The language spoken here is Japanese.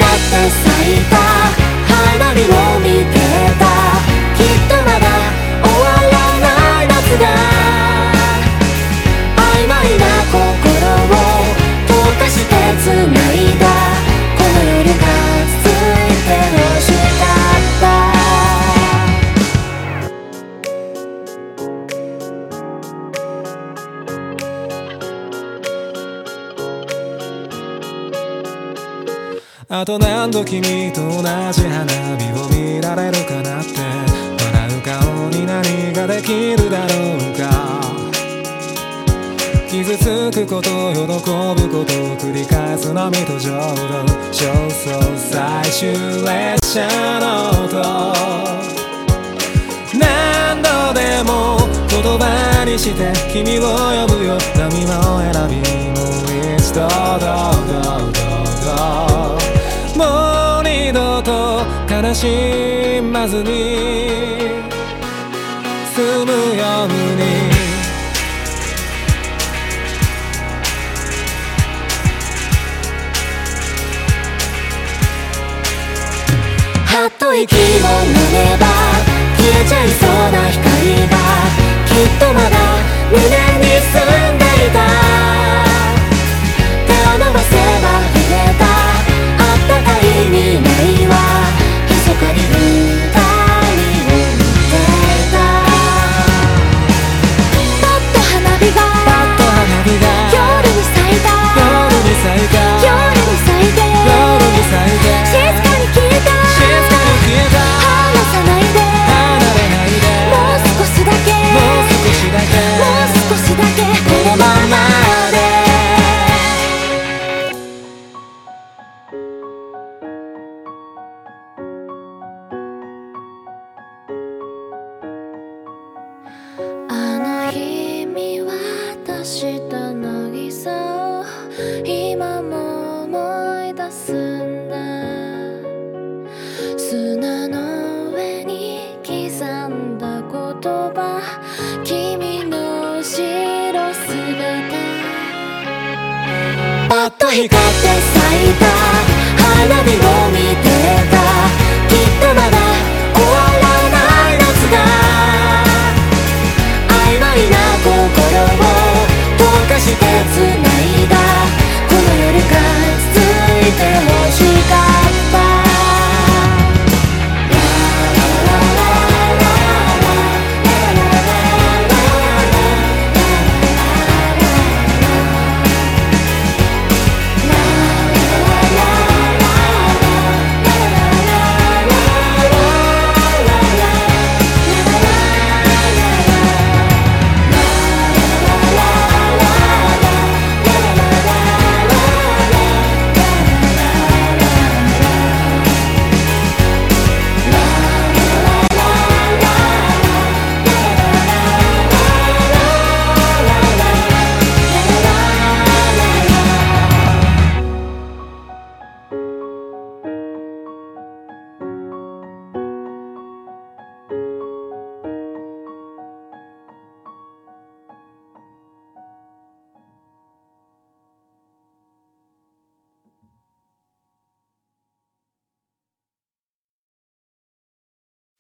って咲いた花火を見てた。きっとまだ終わらない夏が曖昧な心を溶かして繋いだ。この夜が続いて欲しかった。 あと何度君と同じ花火を見られるかなって。笑う顔に何ができるだろうか。傷つくこと喜ぶことを繰り返す波と浄土。焦燥最終列車の音、何度でも言葉にして君を呼ぶよ。波も選びもう一度もう二度と悲しまずに済むように。 はっと息を飲めば消えちゃいそうな光がきっとまだ胸に住んでいた。手を伸ばせば触れたあったかい未来は密かに二人を見ていた。パッと花火が夜に咲いた。夜に咲いて静かに消えた。離さないでもう少しだけこのままで。あの日見渡した渚を今も思い出すんだ。砂の上に刻んだ言葉、君の後ろ姿。パッと光って